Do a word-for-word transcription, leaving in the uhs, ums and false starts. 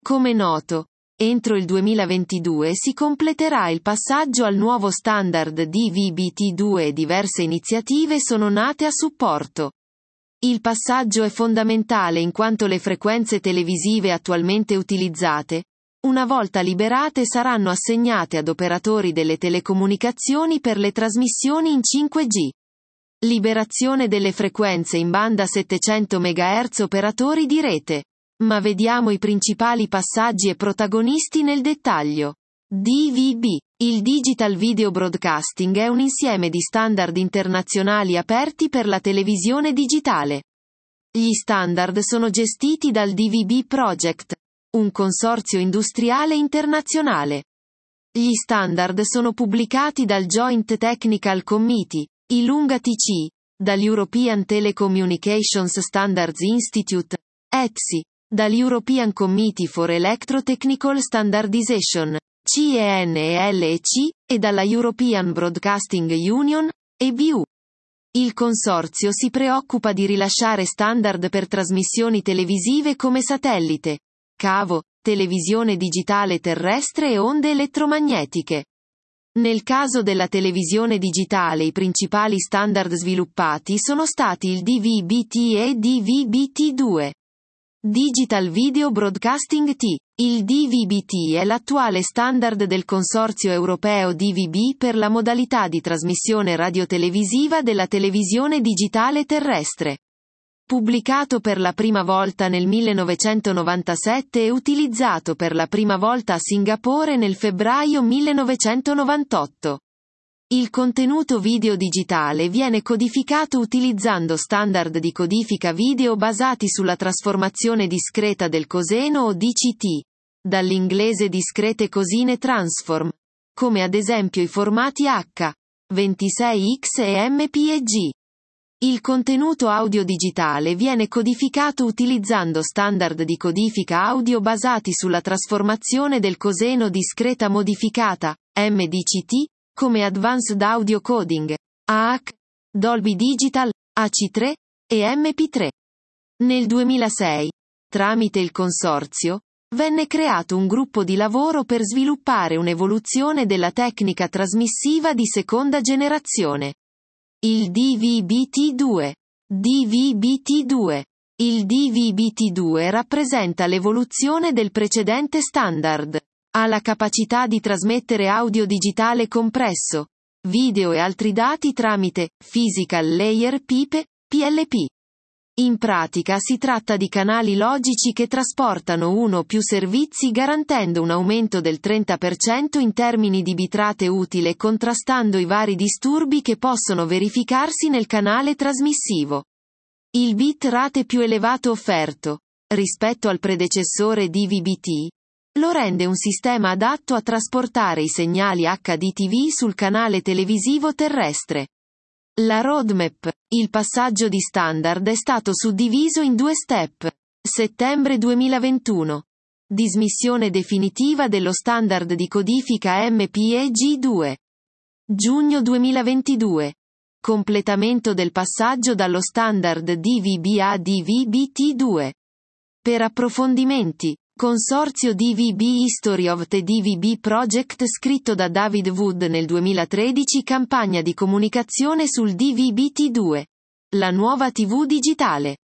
Come noto, entro il duemilaventidue si completerà il passaggio al nuovo standard D V B T due e diverse iniziative sono nate a supporto. Il passaggio è fondamentale in quanto le frequenze televisive attualmente utilizzate, una volta liberate, saranno assegnate ad operatori delle telecomunicazioni per le trasmissioni in cinque G. Liberazione delle frequenze in banda settecento megahertz operatori di rete. Ma vediamo i principali passaggi e protagonisti nel dettaglio. D V B. Il Digital Video Broadcasting è un insieme di standard internazionali aperti per la televisione digitale. Gli standard sono gestiti dal D V B Project, un consorzio industriale internazionale. Gli standard sono pubblicati dal Joint Technical Committee, I L U N G A T C, dall'European Telecommunications Standards Institute, E T S I, dall'European Committee for Electrotechnical Standardization, C E N E L E C, e dalla European Broadcasting Union, E B U. Il consorzio si preoccupa di rilasciare standard per trasmissioni televisive come satellite, cavo, televisione digitale terrestre e onde elettromagnetiche. Nel caso della televisione digitale i principali standard sviluppati sono stati il D V B T e D V B T due. Digital Video Broadcasting T. Il D V B T è l'attuale standard del consorzio europeo D V B per la modalità di trasmissione radiotelevisiva della televisione digitale terrestre. Pubblicato per la prima volta nel millenovecentonovantasette e utilizzato per la prima volta a Singapore nel febbraio millenovecentonovantotto. Il contenuto video digitale viene codificato utilizzando standard di codifica video basati sulla trasformazione discreta del coseno o D C T, dall'inglese Discrete Cosine Transform, come ad esempio i formati H, ventisei X e M P E G. Il contenuto audio digitale viene codificato utilizzando standard di codifica audio basati sulla trasformazione del coseno discreta modificata, M D C T, come Advanced Audio Coding, A H, Dolby Digital, A C tre, e M P tre. Nel duemilasei, tramite il consorzio, venne creato un gruppo di lavoro per sviluppare un'evoluzione della tecnica trasmissiva di seconda generazione. Il D V B T due. D V B T due. Il D V B T due rappresenta l'evoluzione del precedente standard. Ha la capacità di trasmettere audio digitale compresso, video e altri dati tramite Physical Layer Pipe, P L P. In pratica si tratta di canali logici che trasportano uno o più servizi garantendo un aumento del trenta per cento in termini di bitrate utile contrastando i vari disturbi che possono verificarsi nel canale trasmissivo. Il bit rate più elevato offerto, rispetto al predecessore D V B T, lo rende un sistema adatto a trasportare i segnali H D T V sul canale televisivo terrestre. La roadmap. Il passaggio di standard è stato suddiviso in due step. Settembre duemilaventuno. Dismissione definitiva dello standard di codifica M P E G due. Giugno duemilaventidue. Completamento del passaggio dallo standard D V B a D V B T due. Per approfondimenti, Consorzio D V B History of the D V B Project scritto da David Wood nel duemilatredici. Campagna di comunicazione sul D V B T due. La nuova tivù digitale.